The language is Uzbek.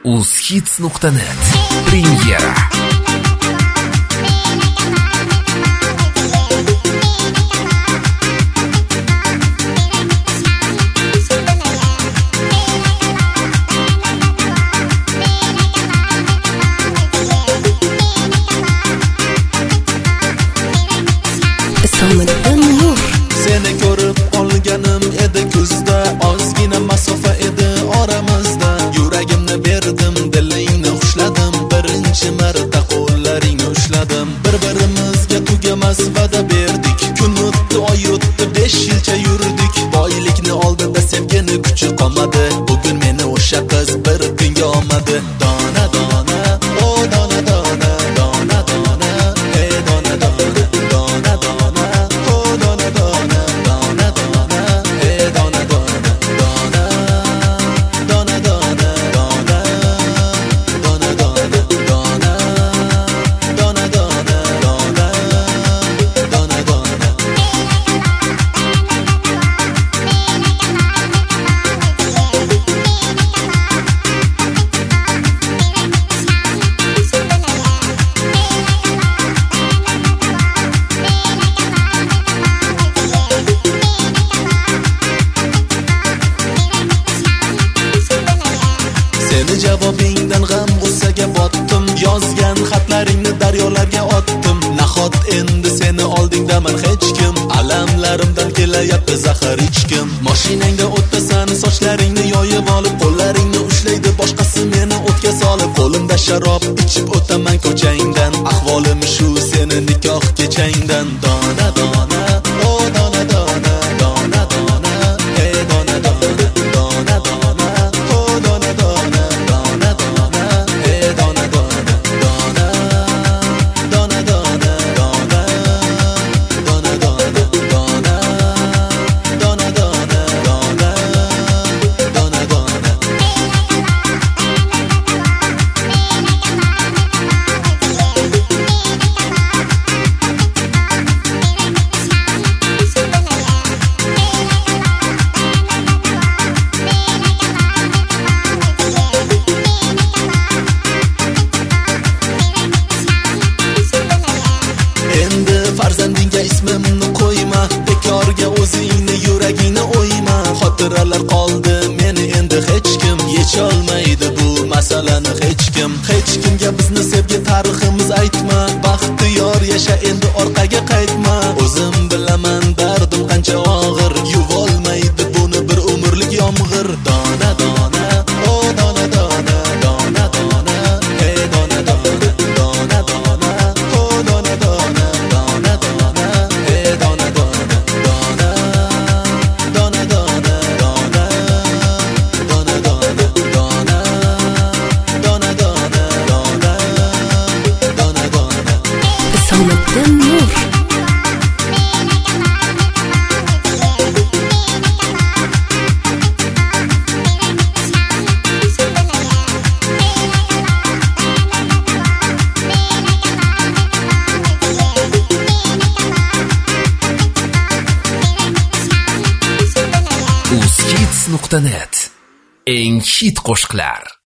uzhits.net Premyera. Seni ko'rib olganim edi kuzda, ozgina masofa edi oramizda. Yuragimni berdim, dilingni xushladim, birinchi marta qo'llaringni ushladim. Bir-birimizga tugamas va'da berdik, kun o'tdi, oy o'tdi, 5 yilcha yurdik. Boylikni oldida sevgini kuchi qolmadi, bugun meni o'sha qiz bir kunga olmadi. Dona dona, o dona dona, dona dona, ey dona dona, dona dona, o dona dona, dona dona, ey dona dona, dona dona dona, dona dona dona, dona dona dona, dona dona dona. Seni javobingdan g'am g'ussaga botdim, yozgan xatlaringni daryolarga otdim. Nahot endi seni oldingdaman hech kim, alamlarimdan kelayapti zahar ichkim. Mashinangda o'tdasan, sochlaringni yoyib olib, qo'llaringni ushlaydi boshqasi meni o'tga solib. Qo'limda sharob ichib o'taman ko'changdan, ahvolim shu seni nikoh kechangdan. Dona dona, o dona dona, dona dona, ey dona dona, dona dona, o dona dona, dona dona, ey dona dona, dona dona dona, dona dona dona, dona dona dona, dona dona dona. Endi farzandingga ismimni qo'yma, bekorga o'zingni yuragingni o'yma. Xotiralar qoldi, meni endi hech kim yecholmaydi bu masalani hech kim. Hech kimga bizni sevgi tariximiz aytma, baxtiyor yasha endi orqaga qaytma. O'zim bilaman dardim qancha og'ir, yuvolmaydi buni bir umrlik yomg'ir. Dona dona, o dona dona, dona dona, ey dona dona, dona dona, o dona dona, dona dona, ey dona dona, dona dona dona, dona dona dona, dona dona dona, dona dona dona. Salomatdan nur. uzhits.net Eng hit qo'shiqlar.